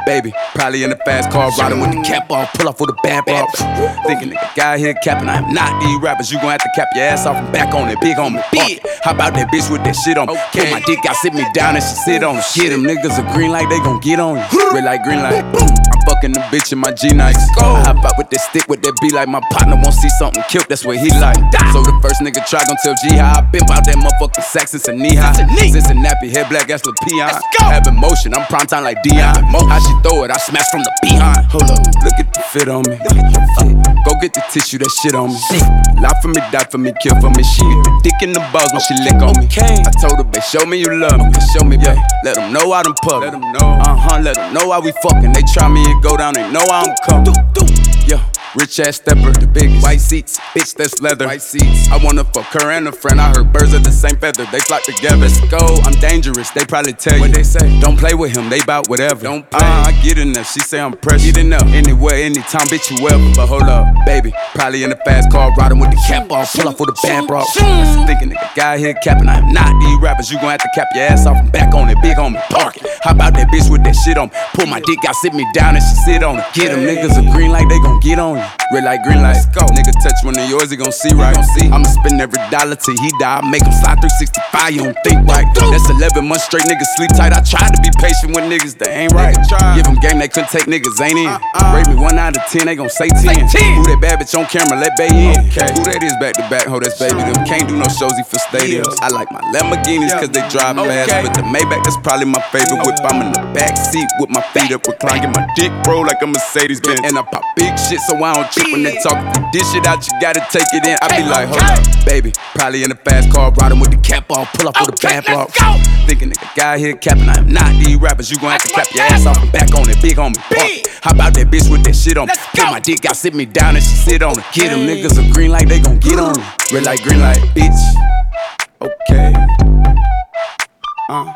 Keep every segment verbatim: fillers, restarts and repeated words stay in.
baby. Probably in the fast car, riding with the cap off, pull off with a bad box. Thinking nigga guy here capping, I am not these rappers. You gon' have to cap your ass off and back on it, big on me. Big. How about that bitch with that shit on me? Okay. Put my dick out, sit me down and she sit on it. Shit, them niggas are green like they gon' get on you. Red light, green light, boom. I'm fucking the bitch in my G-Nikes. I hop out with that stick, with that beat like my partner won't see something killed, that's what he like. So the first nigga try gon' tell G how I been bout that motherfucking sack since a knee high. Cincinnati, head black, ass little peon. Having motion, I'm prime time like Dion. How she throw it, I smash from the behind. Hold up, look at the fit on me. Go get the tissue, that shit on me. Lie for me, die for me, kill for me. She get the dick in the balls when she lick on me. I told her, babe, show me you love me. Show me, yeah. Let them know I done puff. Let them know. Uh-huh, let them know how we fucking. They try me and go down, they know I'm coming. Yeah. Rich ass stepper, the biggest. White seats, bitch, that's leather. White seats. I wanna fuck her and a friend. I heard birds of the same feather, they flock together. Let's go, I'm dangerous, they probably tell you. What they say? Don't play with him, they bout whatever. Don't play. Uh, I get in there, she say I'm precious. Get in there, anywhere, anytime, bitch, you ever. But hold up, baby, probably in the fast car, riding with the cap off, pull off with a bad bra. Thinking nigga guy here capping, I am not these rappers. You gon' have to cap your ass off and back on it, big on me, park it. How about that bitch with that shit on me? Pull my dick out, sit me down and she sit on it. Get them niggas are green like they gon' get on you. Red light, green light, go. Nigga touch one of yours, he gon' see right. See. I'ma spend every dollar till he die. Make him slide three sixty-five, you don't think right. That's eleven months straight, niggas sleep tight. I tried to be patient with niggas that ain't right. Give them game, they couldn't take niggas, ain't in. Uh-uh. Rate me one out of ten, they gon' say ten. Who that bad bitch on camera, let Bay in. Okay. Who that is back to back, ho, that's baby. Them can't do no shows, he for stadiums. I like my Lamborghinis cause they drive okay. fast. But the Maybach, that's probably my favorite whip. I'm in the back seat with my feet up, recline. Get my dick roll like a Mercedes Benz. And I pop big shit so I don't trip when they talk. Dish it out, you gotta take it in. I be like, hold up, baby. Probably in the fast car, riding with the cap off, pull off with a bad box. Thinking nigga guy here capping, I am not these rappers. You gon' have to clap your ass off and back on it, big on me. Park. How about that bitch with that shit on me? Put my dick out, sit me down and she sit on it. Get them niggas are green like they gon' get on me. Red light, green light, bitch. Okay. Uh.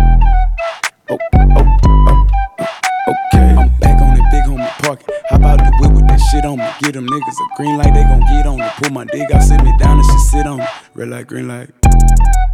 Oh, oh, oh, oh. Okay. I'm back on it, big on me, park it. How about the whip with that shit on me? Get them niggas a green light, they gon' get on me. Pull my dick out, sit me down and she sit on me. Red light, green light.